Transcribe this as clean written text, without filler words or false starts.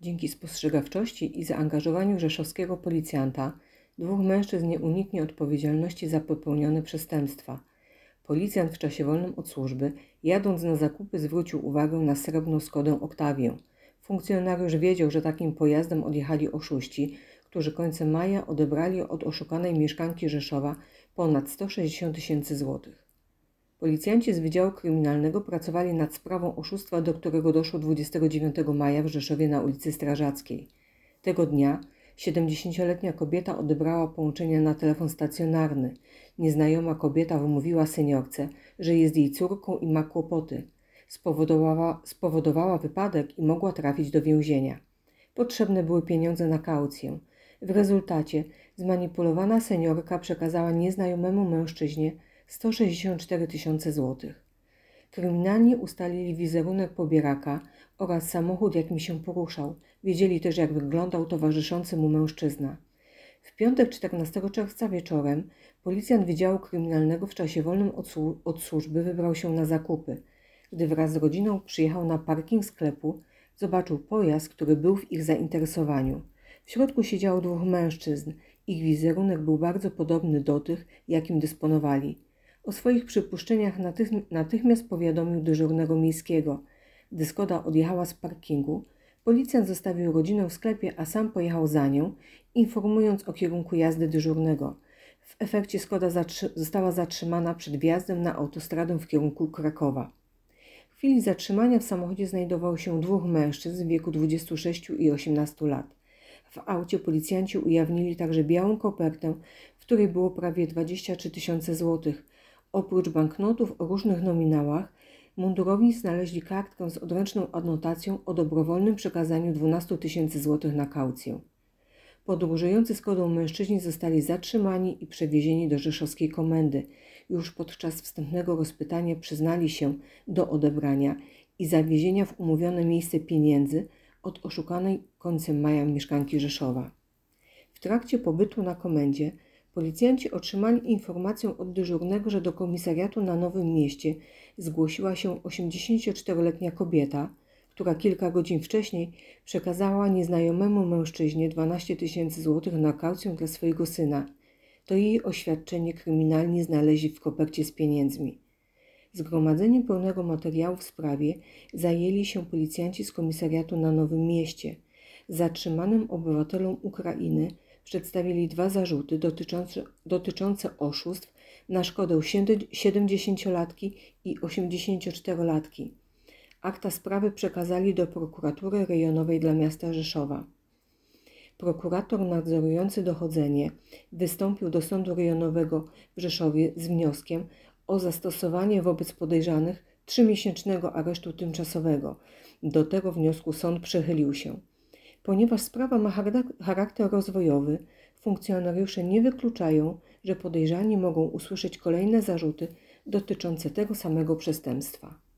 Dzięki spostrzegawczości i zaangażowaniu rzeszowskiego policjanta, 2 mężczyzn nie uniknie odpowiedzialności za popełnione przestępstwa. Policjant w czasie wolnym od służby, jadąc na zakupy, zwrócił uwagę na srebrną Skodę Oktawię. Funkcjonariusz wiedział, że takim pojazdem odjechali oszuści, którzy końcem maja odebrali od oszukanej mieszkanki Rzeszowa ponad 160 000 złotych. Policjanci z Wydziału Kryminalnego pracowali nad sprawą oszustwa, do którego doszło 29 maja w Rzeszowie na ulicy Strażackiej. Tego dnia 70-letnia kobieta odebrała połączenie na telefon stacjonarny. Nieznajoma kobieta wymówiła seniorce, że jest jej córką i ma kłopoty. Spowodowała wypadek i mogła trafić do więzienia. Potrzebne były pieniądze na kaucję. W rezultacie zmanipulowana seniorka przekazała nieznajomemu mężczyźnie 164 000 złotych. Kryminalni ustalili wizerunek pobieraka oraz samochód, jakim się poruszał. Wiedzieli też, jak wyglądał towarzyszący mu mężczyzna. W piątek 14 czerwca wieczorem policjant Wydziału Kryminalnego w czasie wolnym od służby wybrał się na zakupy. Gdy wraz z rodziną przyjechał na parking sklepu, zobaczył pojazd, który był w ich zainteresowaniu. W środku siedziało 2 mężczyzn. Ich wizerunek był bardzo podobny do tych, jakim dysponowali. O swoich przypuszczeniach natychmiast powiadomił dyżurnego miejskiego. Gdy Skoda odjechała z parkingu, policjant zostawił rodzinę w sklepie, a sam pojechał za nią, informując o kierunku jazdy dyżurnego. W efekcie Skoda została zatrzymana przed wjazdem na autostradę w kierunku Krakowa. W chwili zatrzymania w samochodzie znajdowało się 2 mężczyzn w wieku 26 i 18 lat. W aucie policjanci ujawnili także białą kopertę, w której było prawie 23 000 złotych. Oprócz banknotów o różnych nominałach, mundurowi znaleźli kartkę z odręczną adnotacją o dobrowolnym przekazaniu 12 000 złotych na kaucję. Podróżujący Skodą mężczyźni zostali zatrzymani i przewiezieni do rzeszowskiej komendy. Już podczas wstępnego rozpytania przyznali się do odebrania i zawiezienia w umówione miejsce pieniędzy od oszukanej końcem maja mieszkanki Rzeszowa. W trakcie pobytu na komendzie policjanci otrzymali informację od dyżurnego, że do komisariatu na Nowym Mieście zgłosiła się 84-letnia kobieta, która kilka godzin wcześniej przekazała nieznajomemu mężczyźnie 12 000 złotych na kaucję dla swojego syna. To jej oświadczenie kryminalni znaleźli w kopercie z pieniędzmi. Zgromadzeniem pełnego materiału w sprawie zajęli się policjanci z komisariatu na Nowym Mieście. Zatrzymanym obywatelom Ukrainy przedstawili 2 zarzuty dotyczące oszustw na szkodę 70-latki i 84-latki. Akta sprawy przekazali do prokuratury rejonowej dla miasta Rzeszowa. Prokurator nadzorujący dochodzenie wystąpił do Sądu Rejonowego w Rzeszowie z wnioskiem o zastosowanie wobec podejrzanych 3-miesięcznego aresztu tymczasowego. Do tego wniosku sąd przychylił się. Ponieważ sprawa ma charakter rozwojowy, funkcjonariusze nie wykluczają, że podejrzani mogą usłyszeć kolejne zarzuty dotyczące tego samego przestępstwa.